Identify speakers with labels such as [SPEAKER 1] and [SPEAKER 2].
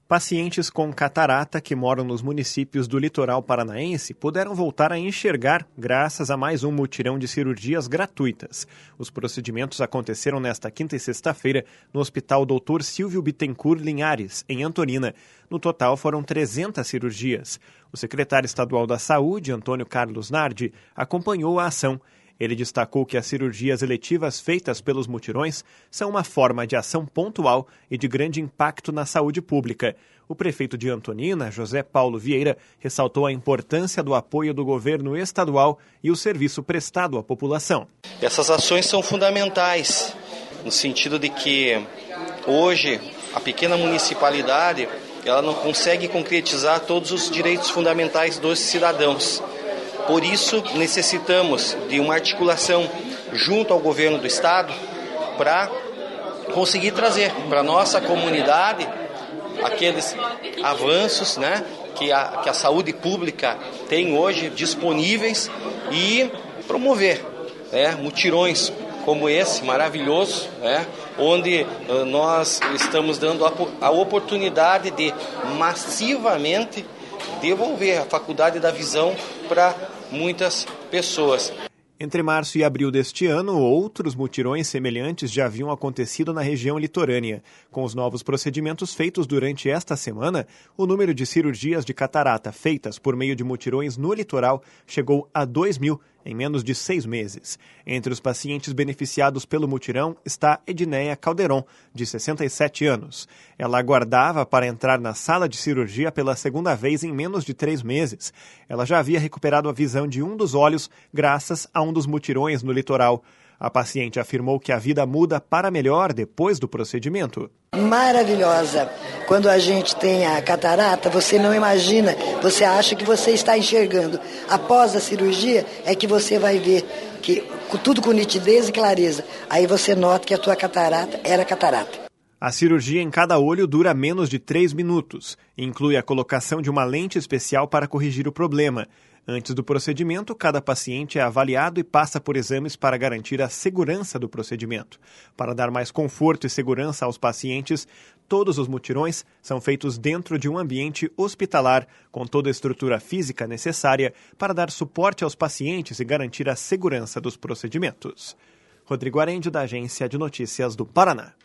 [SPEAKER 1] Pacientes com catarata que moram nos municípios do litoral paranaense puderam voltar a enxergar graças a mais um mutirão de cirurgias gratuitas. Os procedimentos aconteceram nesta quinta e sexta-feira no Hospital Dr. Silvio Bittencourt Linhares, em Antonina. No total foram 300 cirurgias. O secretário estadual da Saúde, Antônio Carlos Nardi, acompanhou a ação. Ele destacou que as cirurgias eletivas feitas pelos mutirões são uma forma de ação pontual e de grande impacto na saúde pública. O prefeito de Antonina, José Paulo Vieira, ressaltou a importância do apoio do governo estadual e o serviço prestado à população.
[SPEAKER 2] Essas ações são fundamentais, no sentido de que hoje a pequena municipalidade ela não consegue concretizar todos os direitos fundamentais dos cidadãos. Por isso, necessitamos de uma articulação junto ao governo do estado para conseguir trazer para a nossa comunidade aqueles avanços, que a saúde pública tem hoje disponíveis e promover mutirões como esse maravilhoso, onde nós estamos dando a oportunidade de massivamente devolver a faculdade da visão para muitas pessoas.
[SPEAKER 1] Entre março e abril deste ano, outros mutirões semelhantes já haviam acontecido na região litorânea. Com os novos procedimentos feitos durante esta semana, o número de cirurgias de catarata feitas por meio de mutirões no litoral chegou a 2.000 em menos de 6 meses. Entre os pacientes beneficiados pelo mutirão está Edneia Calderon, de 67 anos. Ela aguardava para entrar na sala de cirurgia pela segunda vez em menos de 3 meses. Ela já havia recuperado a visão de um dos olhos graças a um dos mutirões no litoral. A paciente afirmou que a vida muda para melhor depois do procedimento.
[SPEAKER 3] Maravilhosa. Quando a gente tem a catarata, você não imagina, você acha que você está enxergando. Após a cirurgia é que você vai ver que tudo com nitidez e clareza. Aí você nota que a tua catarata era catarata.
[SPEAKER 1] A cirurgia em cada olho dura menos de 3 minutos. Inclui a colocação de uma lente especial para corrigir o problema. Antes do procedimento, cada paciente é avaliado e passa por exames para garantir a segurança do procedimento. Para dar mais conforto e segurança aos pacientes, todos os mutirões são feitos dentro de um ambiente hospitalar, com toda a estrutura física necessária para dar suporte aos pacientes e garantir a segurança dos procedimentos. Rodrigo Arendio, da Agência de Notícias do Paraná.